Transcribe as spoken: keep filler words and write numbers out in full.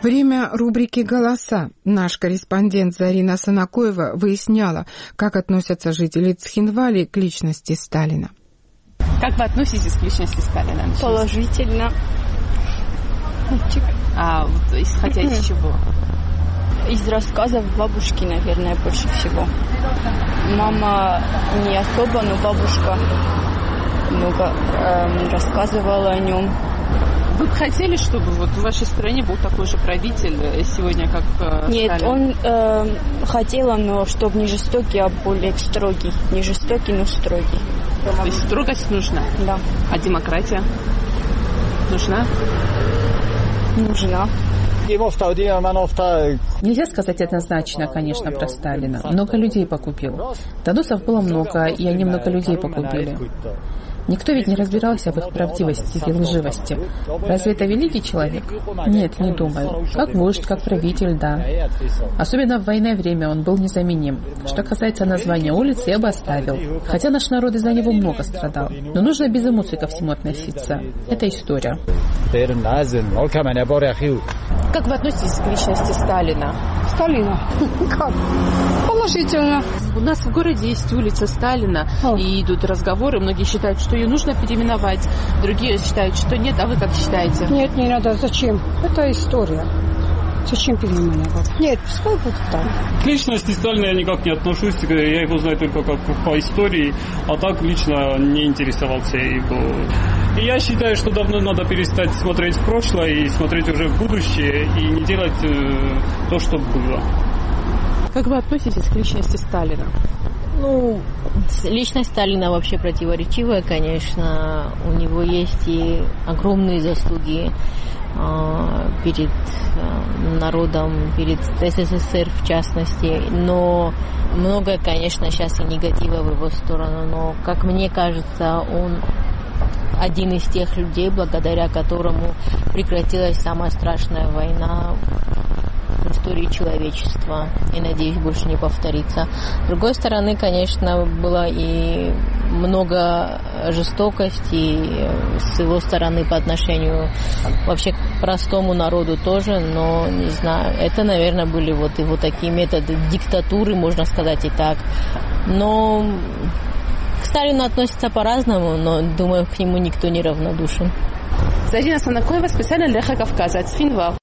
Время рубрики «Голоса». Наш корреспондент Зарина Санакоева выясняла, как относятся жители Цхинвали к личности Сталина. Как вы относитесь к личности Сталина? Положительно. А вот исходя из чего? Из рассказов бабушки, наверное, больше всего. Мама не особо, но бабушка много э, рассказывала о нем. Вы бы хотели, чтобы вот в вашей стране был такой же правитель сегодня, как э, Нет, Сталин? он э, хотел, но чтобы не жестокий, а более строгий. Не жестокий, но строгий. То есть строгость нужна? Да. А демократия нужна? Нужна. Нельзя сказать однозначно, конечно, про Сталина. Много людей погубил. Доносов было много, и они много людей погубили. Никто ведь не разбирался в их правдивости или лживости. Разве это великий человек? Нет, не думаю. Как вождь, как правитель, да. Особенно в военное время он был незаменим. Что касается названия улицы, я бы оставил. Хотя наш народ из-за него много страдал. Но нужно без эмоций ко всему относиться. Это история. Как вы относитесь к личности Сталина? Сталина? Как? Положительно. У нас в городе есть улица Сталина, О. и идут разговоры. Многие считают, что ее нужно переименовать, другие считают, что нет. А вы как считаете? Нет, не надо. Зачем? Это история. Зачем переименовать? Нет, пускай будет так. К личности Сталина я никак не отношусь. Я его знаю только как по истории, а так лично не интересовался его. И я считаю, что давно надо перестать смотреть в прошлое и смотреть уже в будущее и не делать э, то, что было. Как вы относитесь к личности Сталина? Ну, личность Сталина вообще противоречивая, конечно. У него есть и огромные заслуги э, перед э, народом, перед СССР в частности. Но много, конечно, сейчас и негатива в его сторону. Но, как мне кажется, он один из тех людей, благодаря которому прекратилась самая страшная война в истории человечества. И, надеюсь, больше не повторится. С другой стороны, конечно, было и много жестокости с его стороны по отношению вообще к простому народу тоже, но, не знаю, это, наверное, были вот его такие методы диктатуры, можно сказать и так. Но к Сталину относятся по-разному, но, думаю, к нему никто не равнодушен. Зарина Санакоева специально для Эхо Кавказа. Цхинвал.